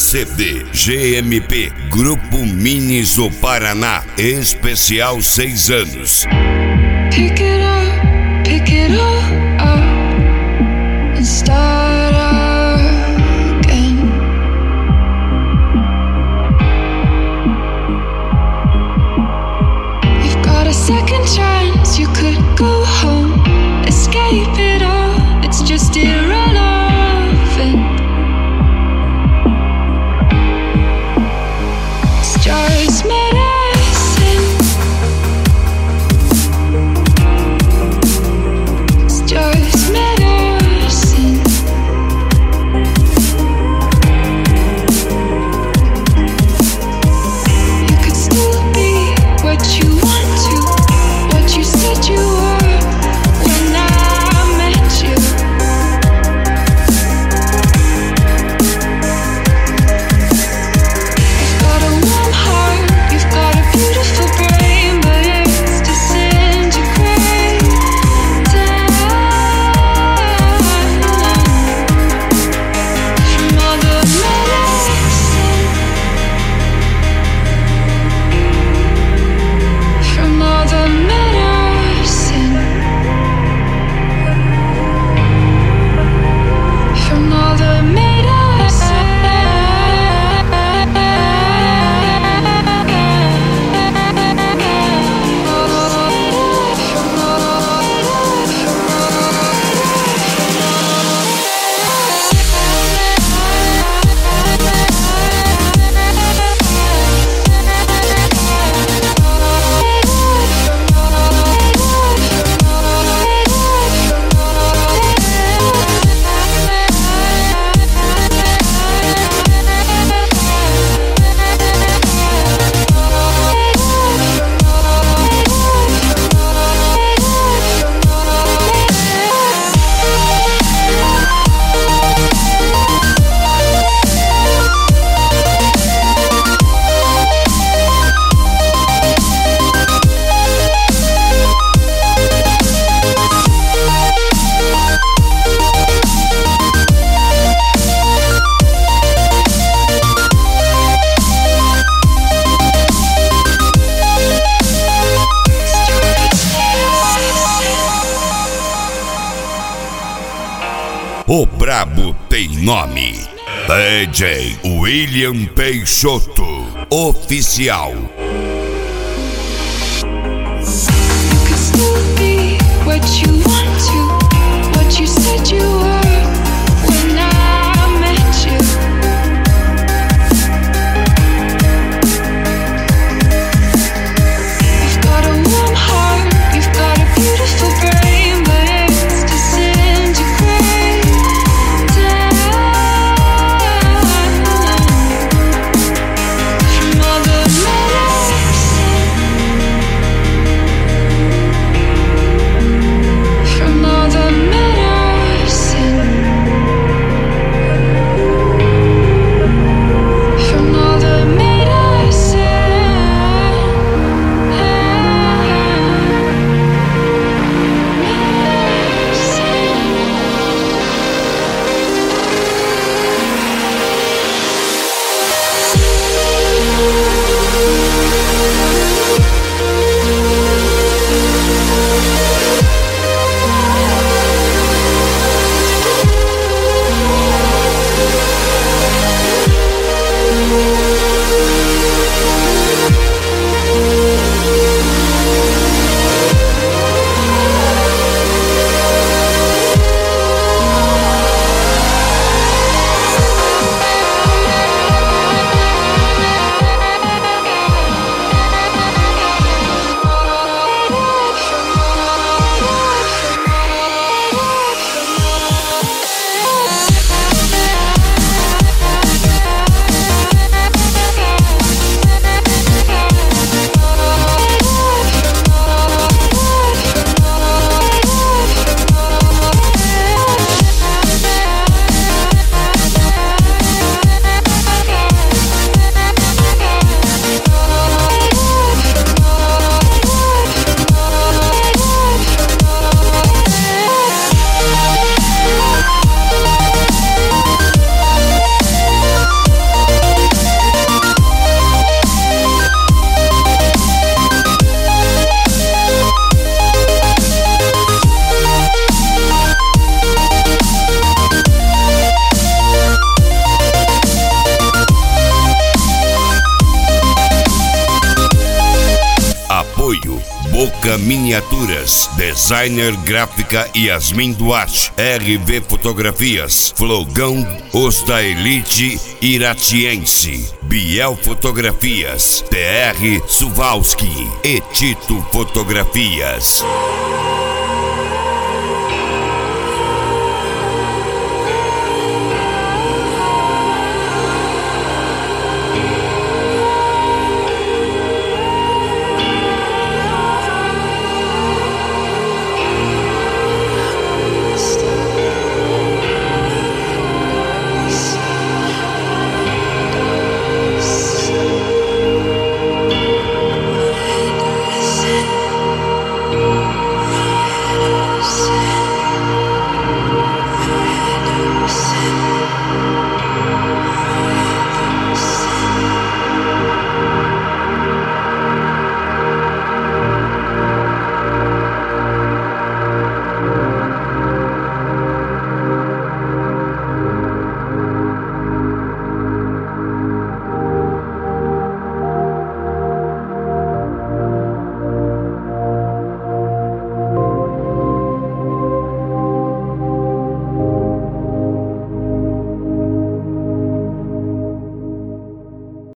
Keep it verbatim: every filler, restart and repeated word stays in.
C D G M P Grupo Minis o Paraná, especial seis anos. Pick it up, pick it up, up and start again. You've got a second chance, you could go home, escape it all, it's just irrelevant. It's just medicine. It's just medicine. You could still be what you want to, what you said you were when I met you. You've got a warm heart, you've got a beautiful brain, but it's disintegrating. From all the medicine, from all the medicine, from all the O brabo tem nome. D J William Peixoto, oficial. You could still be what you want to, what you said you were when I met you. You've got a warm heart, you've got a beautiful brain, but it's disintegrating. From all the medicine, miniaturas. Designer gráfica Yasmin Duarte. R V Fotografias. Flogão, os da Elite Iratiense. Biel Fotografias. P R Suvalski e Tito Fotografias.